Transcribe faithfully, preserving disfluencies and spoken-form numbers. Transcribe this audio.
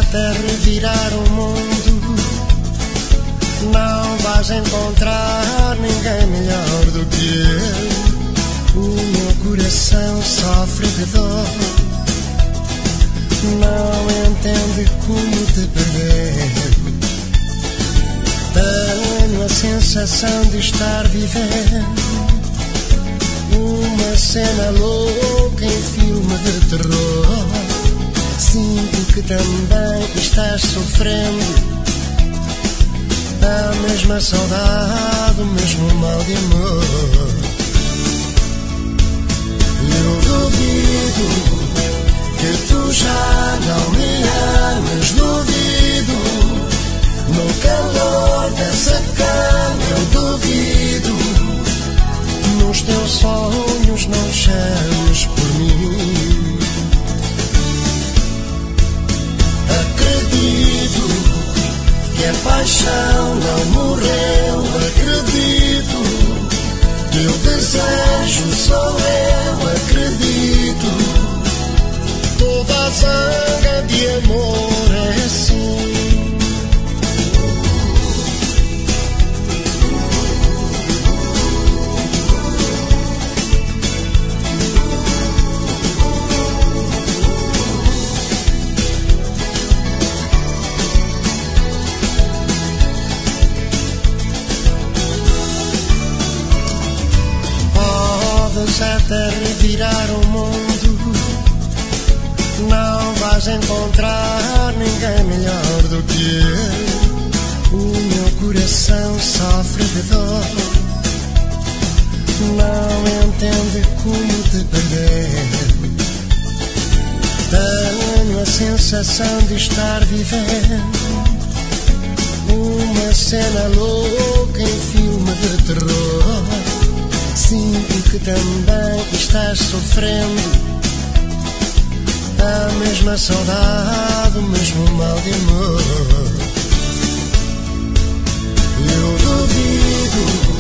até revirar o mundo, não vais encontrar ninguém melhor do que eu. O meu coração sofre de dor, não entende como te perder. Tenho a sensação de estar vivendo uma cena louca em filme de terror. Sinto que também estás sofrendo a mesma saudade, o mesmo mal de amor. Eu duvido que tu já não me ames, duvido. No calor dessa cama eu duvido. Nos teus sonhos não chames por mim. Acredito que a paixão não morreu. Acredito que o desejo sou eu. Acredito, toda a zanga de amor é assim. Até revirar o mundo, não vais encontrar ninguém melhor do que eu. O meu coração sofre de dor, não entende como te perder. Tenho a sensação de estar vivendo uma cena louca em filme de terror. Sinto que também estás sofrendo a mesma saudade, o mesmo mal de amor. Eu duvido